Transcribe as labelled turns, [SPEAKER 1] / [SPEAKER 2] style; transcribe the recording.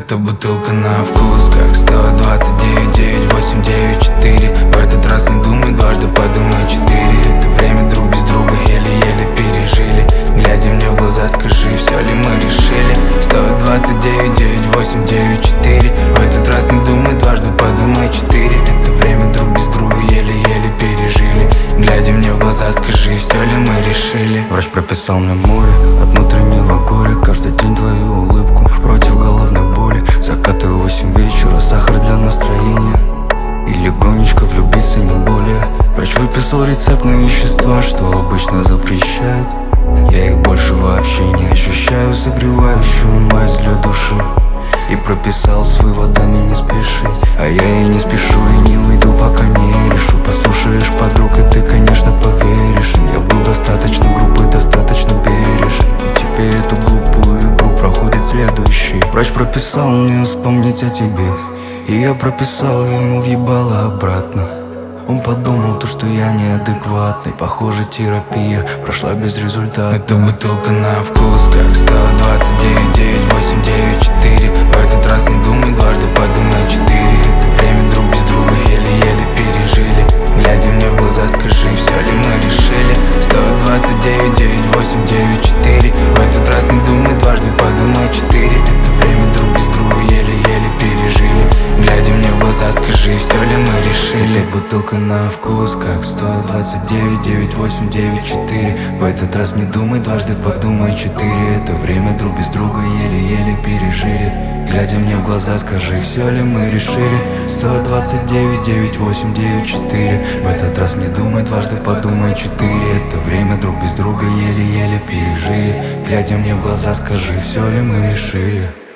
[SPEAKER 1] Эта бутылка на вкус как 129, 9, 8, 9, 4. В этот раз не думай дважды, подумай 4. Это время друг без друга еле-еле пережили. Глядя мне в глаза, скажи, все ли мы решили? 129, 9, 8, 9, 4. В этот раз не думай дважды, подумай 4. Это время друг без друга еле-еле пережили. Глядя мне в глаза, скажи, все ли мы решили?
[SPEAKER 2] Врач прописал мне море от внутреннего горя. Каждый день твою улыбку против головной боли. Закаты 8 вечера, сахар для настроения. И легонечко влюбиться, не более. Врач выписал рецепт на вещества, что обычно запрещают. Я их больше вообще не ощущаю, согревающую мазь для души. И прописал с выводами не спешить. А я и не спешу, и не уйду, пока не решу. Послушаешь подруг, и ты, конечно, поверишь. Я был достаточно грубый, достаточно бережен. И теперь эту глупую игру проходит следующий. Врач прописал мне вспомнить о тебе, и я прописал ему въебало обратно. Он подумал то, что я неадекватный. Похоже, терапия прошла без результата.
[SPEAKER 1] Эта бутылка на вкус как 129, 9, 8, 9, 4. В этот раз не думай дважды, подумай 4. Это время друг без друга еле-еле пережили. Глядя мне в глаза, скажи, все ли мы решили? 129, 9, 8, 9, 4. В этот раз не думай дважды, подумай 4. Это время друг без друга еле-еле пережили. Глядя мне в глаза, скажи, все ли мы решили?
[SPEAKER 2] Эта бутылка на вкус как 129, 9, 8, 9, 4. В этот раз не думай дважды, подумай 4. Это время друг без друга еле-еле пережили. Глядя мне в глаза, скажи, все ли мы решили? 129, 9, 8, 9, 4. В этот раз не думай дважды, подумай 4. Это время друг без друга еле-еле пережили. Глядя мне в глаза, скажи, все ли мы решили?